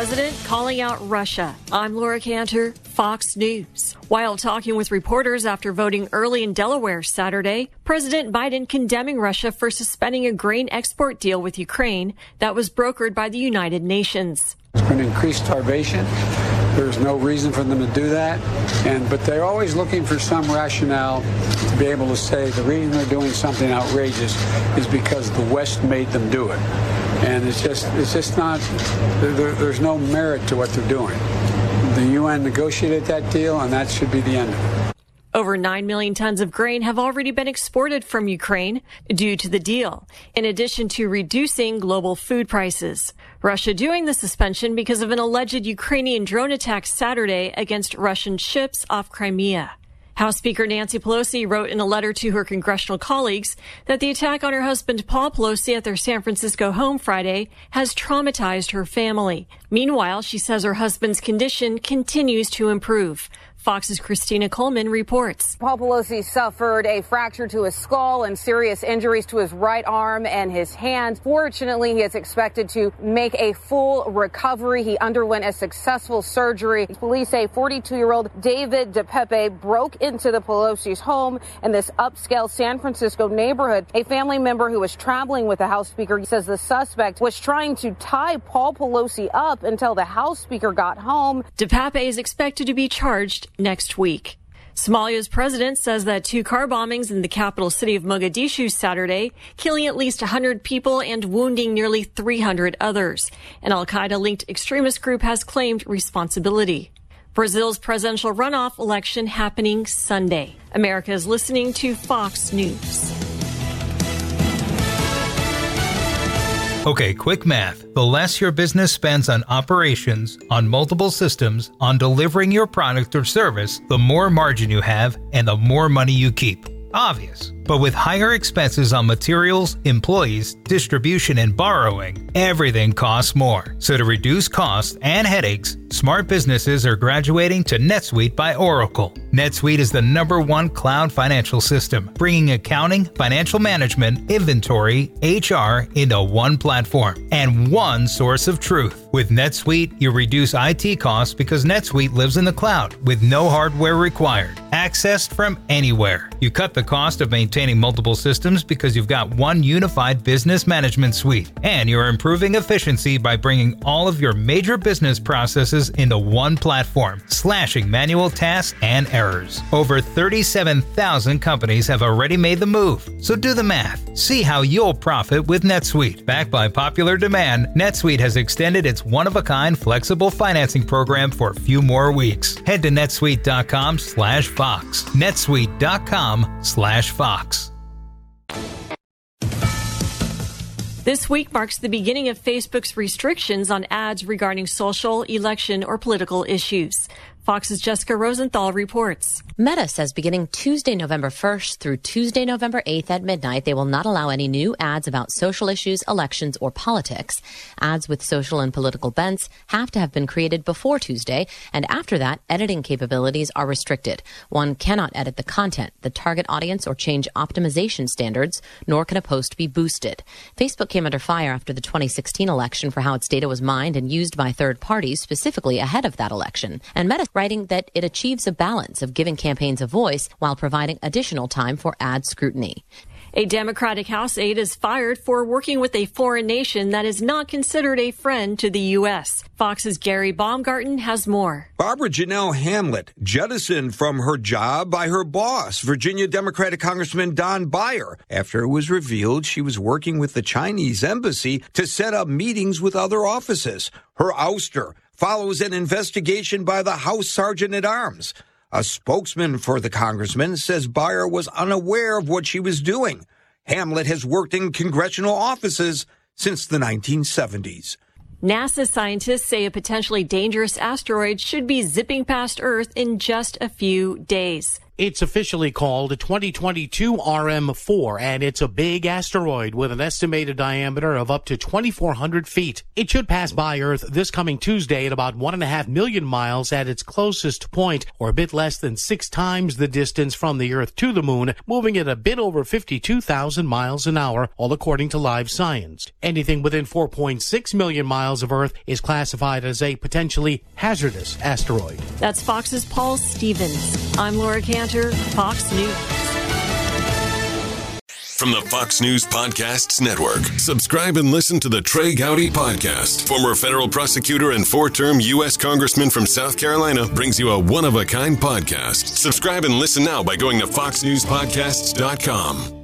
president calling out Russia. I'm Laura Cantor, Fox News. While talking with reporters after voting early in Delaware Saturday, President Biden condemning Russia for suspending a grain export deal with Ukraine that was brokered by the United Nations. It's going to increase starvation. There's no reason for them to do that. But they're always looking for some rationale to be able to say the reason they're doing something outrageous is because the West made them do it. And it's just not, there's no merit to what they're doing. The UN negotiated that deal, and that should be the end of it. Over 9 million tons of grain have already been exported from Ukraine due to the deal, in addition to reducing global food prices. Russia doing the suspension because of an alleged Ukrainian drone attack Saturday against Russian ships off Crimea. House Speaker Nancy Pelosi wrote in a letter to her congressional colleagues that the attack on her husband Paul Pelosi at their San Francisco home Friday has traumatized her family. Meanwhile, she says her husband's condition continues to improve. Fox's Christina Coleman reports. Paul Pelosi suffered a fracture to his skull and serious injuries to his right arm and his hand. Fortunately, he is expected to make a full recovery. He underwent a successful surgery. Police say 42-year-old David DePepe broke into the Pelosi's home in this upscale San Francisco neighborhood. A family member who was traveling with the House Speaker says the suspect was trying to tie Paul Pelosi up until the House Speaker got home. DePepe is expected to be charged next week. Somalia's president says that 2 car bombings in the capital city of Mogadishu Saturday, killing at least 100 people and wounding nearly 300 others. An al-Qaeda-linked extremist group has claimed responsibility. Brazil's presidential runoff election happening Sunday. America is listening to Fox News. Okay, quick math. The less your business spends on operations, on multiple systems, on delivering your product or service, the more margin you have and the more money you keep. Obvious. But with higher expenses on materials, employees, distribution, and borrowing, everything costs more. So to reduce costs and headaches, smart businesses are graduating to NetSuite by Oracle. NetSuite is the #1 cloud financial system, bringing accounting, financial management, inventory, HR into one platform and one source of truth. With NetSuite, you reduce IT costs because NetSuite lives in the cloud with no hardware required, accessed from anywhere. You cut the cost of maintaining multiple systems because you've got one unified business management suite, and you're improving efficiency by bringing all of your major business processes into one platform, slashing manual tasks and errors. Over 37,000 companies have already made the move, so do the math. See how you'll profit with NetSuite. Backed by popular demand, NetSuite has extended its one-of-a-kind flexible financing program for a few more weeks. Head to netsuite.com/Fox. netsuite.com/Fox. This week marks the beginning of Facebook's restrictions on ads regarding social, election, or political issues. Fox's Jessica Rosenthal reports. Meta says beginning Tuesday, November 1st through Tuesday, November 8th at midnight, they will not allow any new ads about social issues, elections, or politics. Ads with social and political bents have to have been created before Tuesday, and after that, editing capabilities are restricted. One cannot edit the content, the target audience, or change optimization standards, nor can a post be boosted. Facebook came under fire after the 2016 election for how its data was mined and used by third parties, specifically ahead of that election. And Meta writing that it achieves a balance of giving campaigns a voice while providing additional time for ad scrutiny. A Democratic House aide is fired for working with a foreign nation that is not considered a friend to the U.S. Fox's Gary Baumgarten has more. Barbara Janelle Hamlet jettisoned from her job by her boss, Virginia Democratic Congressman Don Beyer, after it was revealed she was working with the Chinese embassy to set up meetings with other offices. Her ouster follows an investigation by the House Sergeant-at-Arms. A spokesman for the congressman says Beyer was unaware of what she was doing. Hamlet has worked in congressional offices since the 1970s. NASA scientists say a potentially dangerous asteroid should be zipping past Earth in just a few days. It's officially called 2022 RM4, and it's a big asteroid with an estimated diameter of up to 2,400 feet. It should pass by Earth this coming Tuesday at about 1.5 million miles at its closest point, or a bit less than 6 times the distance from the Earth to the Moon, moving at a bit over 52,000 miles an hour, all according to Live Science. Anything within 4.6 million miles of Earth is classified as a potentially hazardous asteroid. That's Fox's Paul Stevens. I'm Laura Cantor, Fox News. From the Fox News Podcasts Network, subscribe and listen to the Trey Gowdy Podcast. Former federal prosecutor and 4-term U.S. Congressman from South Carolina brings you a one-of-a-kind podcast. Subscribe and listen now by going to foxnewspodcasts.com.